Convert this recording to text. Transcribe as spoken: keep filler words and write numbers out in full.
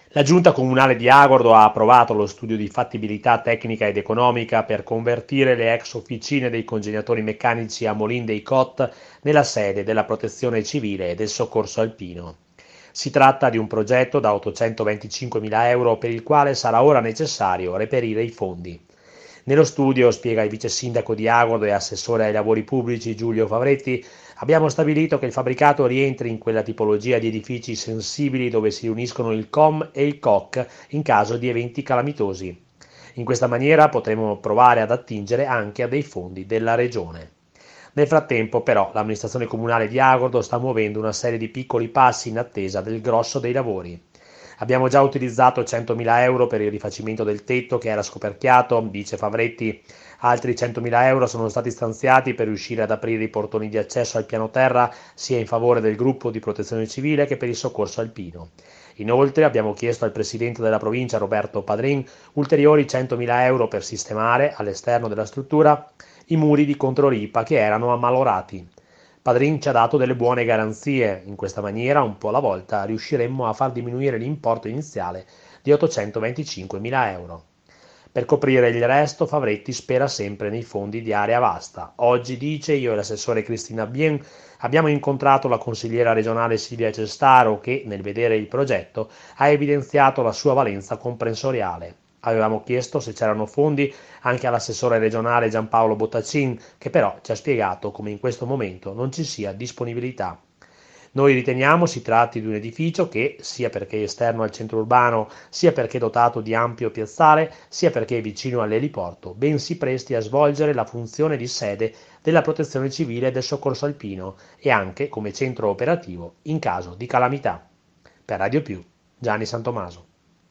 La Giunta Comunale di Agordo ha approvato lo studio di fattibilità tecnica ed economica per convertire le ex officine dei congegnatori meccanici a Molin dei Cot nella sede della Protezione Civile e del Soccorso Alpino. Si tratta di un progetto da ottocentoventicinquemila euro per il quale sarà ora necessario reperire i fondi. Nello studio, spiega il vice sindaco di Agordo e assessore ai lavori pubblici Giulio Favretti, abbiamo stabilito che il fabbricato rientri in quella tipologia di edifici sensibili dove si uniscono il C O M e il C O C in caso di eventi calamitosi. In questa maniera potremo provare ad attingere anche a dei fondi della regione. Nel frattempo, però, l'amministrazione comunale di Agordo sta muovendo una serie di piccoli passi in attesa del grosso dei lavori. Abbiamo già utilizzato centomila euro per il rifacimento del tetto che era scoperchiato, dice Favretti. Altri centomila euro sono stati stanziati per riuscire ad aprire i portoni di accesso al piano terra sia in favore del gruppo di protezione civile che per il soccorso alpino. Inoltre abbiamo chiesto al presidente della provincia Roberto Padrin ulteriori centomila euro per sistemare, all'esterno della struttura, i muri di controripa che erano ammalorati. Padrin ci ha dato delle buone garanzie, in questa maniera, un po' alla volta, riusciremmo a far diminuire l'importo iniziale di ottocentoventicinquemila euro. Per coprire il resto, Favretti spera sempre nei fondi di area vasta. Oggi, dice, io e l'assessore Cristina Bien abbiamo incontrato la consigliera regionale Silvia Cestaro che, nel vedere il progetto, ha evidenziato la sua valenza comprensoriale. Avevamo chiesto se c'erano fondi anche all'assessore regionale Giampaolo Bottacin, che però ci ha spiegato come in questo momento non ci sia disponibilità. Noi riteniamo si tratti di un edificio che, sia perché è esterno al centro urbano, sia perché dotato di ampio piazzale, sia perché è vicino all'eliporto, ben si presti a svolgere la funzione di sede della Protezione Civile e del Soccorso Alpino e anche come centro operativo in caso di calamità. Per Radio Più, Gianni Santomaso.